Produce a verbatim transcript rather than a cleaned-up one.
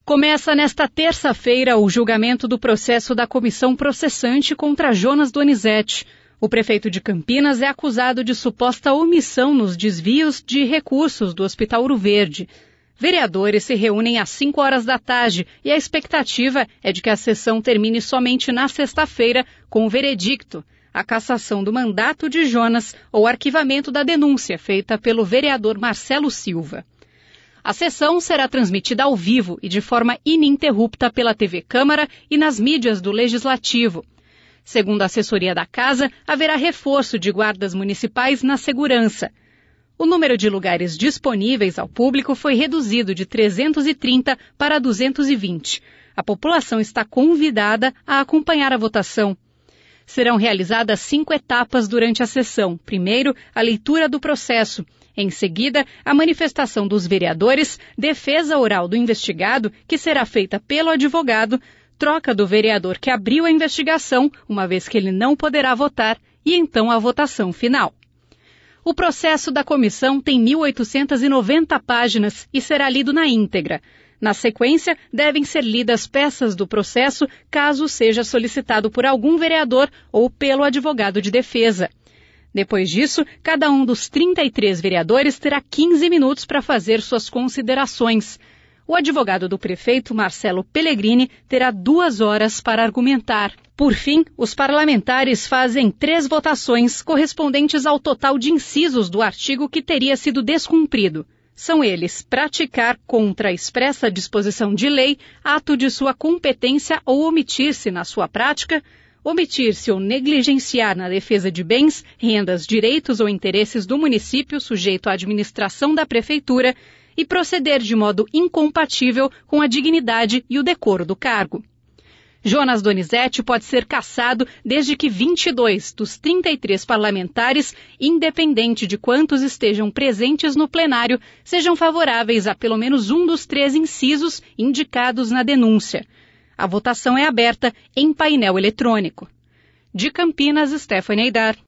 Começa nesta terça-feira o julgamento do processo da comissão processante contra Jonas Donizete. O prefeito de Campinas é acusado de suposta omissão nos desvios de recursos do Hospital Ouro Verde. Vereadores se reúnem às cinco horas da tarde e a expectativa é de que a sessão termine somente na sexta-feira com o veredicto, a cassação do mandato de Jonas ou o arquivamento da denúncia feita pelo vereador Marcelo Silva. A sessão será transmitida ao vivo e de forma ininterrupta pela T V Câmara e nas mídias do Legislativo. Segundo a assessoria da Casa, haverá reforço de guardas municipais na segurança. O número de lugares disponíveis ao público foi reduzido de trezentos e trinta para duzentos e vinte. A população está convidada a acompanhar a votação. Serão realizadas cinco etapas durante a sessão. Primeiro, a leitura do processo. Em seguida, a manifestação dos vereadores, defesa oral do investigado, que será feita pelo advogado, troca do vereador que abriu a investigação, uma vez que ele não poderá votar, e então a votação final. O processo da comissão tem mil oitocentas e noventa páginas e será lido na íntegra. Na sequência, devem ser lidas peças do processo, caso seja solicitado por algum vereador ou pelo advogado de defesa. Depois disso, cada um dos trinta e três vereadores terá quinze minutos para fazer suas considerações. O advogado do prefeito, Marcelo Pellegrini, terá duas horas para argumentar. Por fim, os parlamentares fazem três votações correspondentes ao total de incisos do artigo que teria sido descumprido. São eles: praticar contra a expressa disposição de lei, ato de sua competência ou omitir-se na sua prática, omitir-se ou negligenciar na defesa de bens, rendas, direitos ou interesses do município sujeito à administração da prefeitura e proceder de modo incompatível com a dignidade e o decoro do cargo. Jonas Donizete pode ser cassado desde que vinte e dois dos trinta e três parlamentares, independente de quantos estejam presentes no plenário, sejam favoráveis a pelo menos um dos três incisos indicados na denúncia. A votação é aberta em painel eletrônico. De Campinas, Stephanie Aidar.